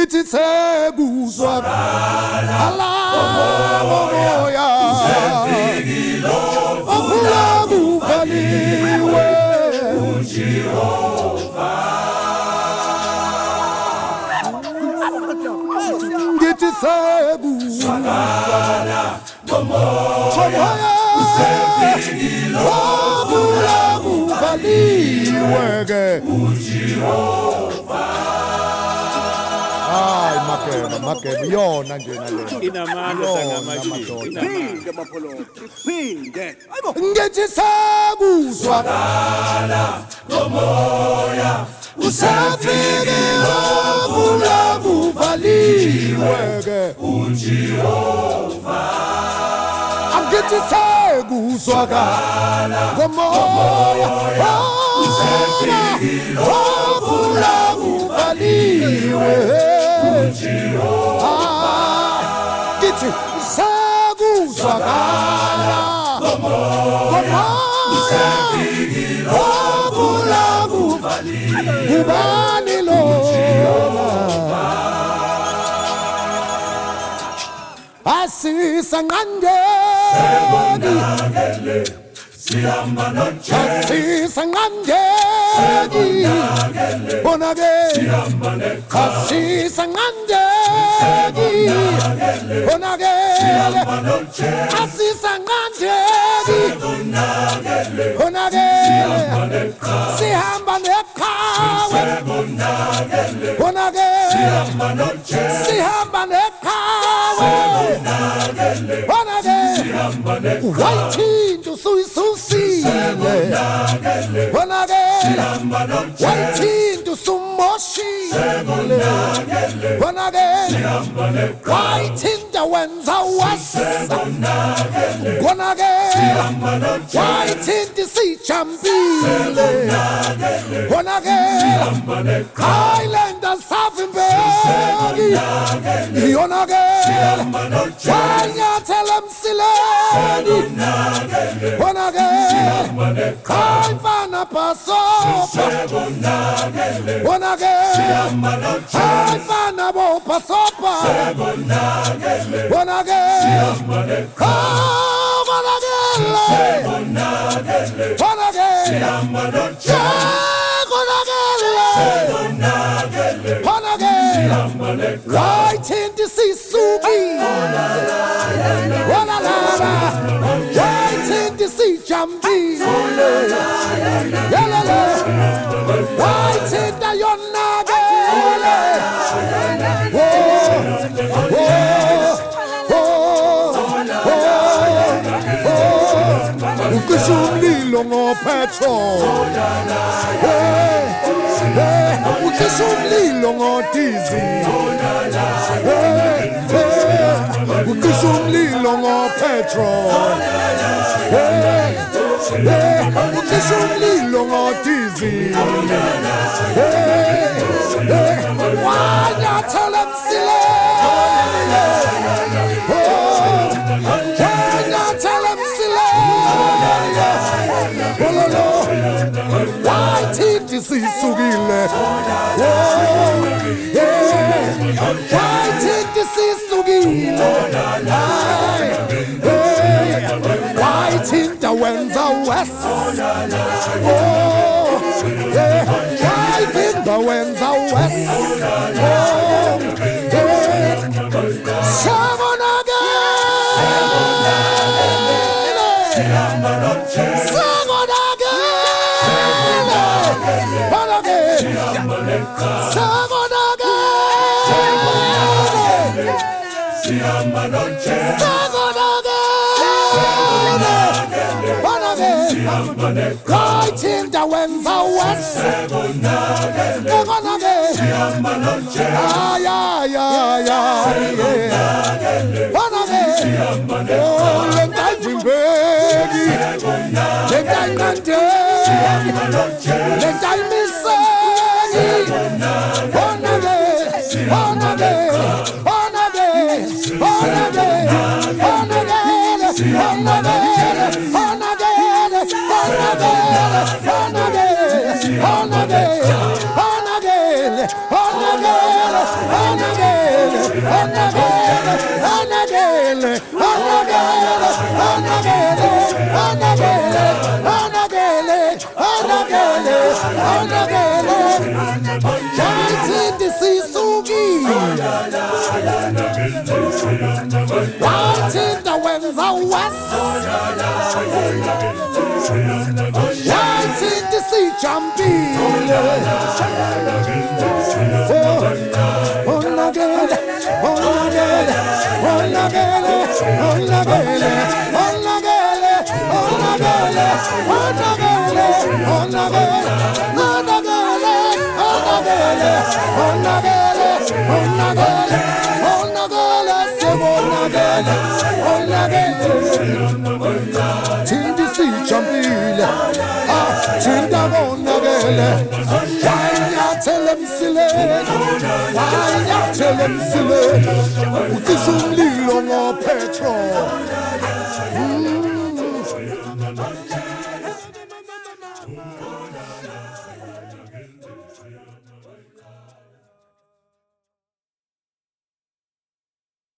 ngithi sekuzwakala moya ovula kuvaliwe uJehova ngithi sekuzwakala moya usefikile ovula kuvaliwe ke uJehova. Hayi magebe yona nje nale inamandla ngamaphilo phinde ngithi sekuzwakala ngomoya usafike ovula kuvaliwe ke uJehova ngithi sekuzwakala ngomoya usafike ovula kuvaliwe ngithi sekuzwakala ngomoya usafike ovula kuvaliwe kubani lona asisanqandeli sihamba noJesu asisanqandeli bonake sihamba neqhaza asisanqandeli bonake sihamba noJesu asisanqandeli bonake sihamba neqhaza bonake sihamba noJesu sihamba neqhaza bonake wayithinta usuyisusile bonake wayithinta usumoshile bonake wayithinta wenza wasa bonake wayithinta isijambile bonake Highlander savimbeki yonake wanyathela emsileni bonake khayifana pasopa bonake khayifana bopasopa bonake bonake right in the Sisubi, right in the sea Jambi, right in the Yonaga, Ukishumlilo petrol, ukishumlilo diesel, ukishumlilo petrol, ukishumlilo diesel, wanyathela emsileni, wanyathela emsileni, wayithinta isisukile, wayithinta isisukile, wayithinta wenza wesa, wayithinta wenza wesa, right in the winds of west, on again. Right in the winds of west, right in the sea champion. Tell him silly, why you tell him silly? This only on our petrol.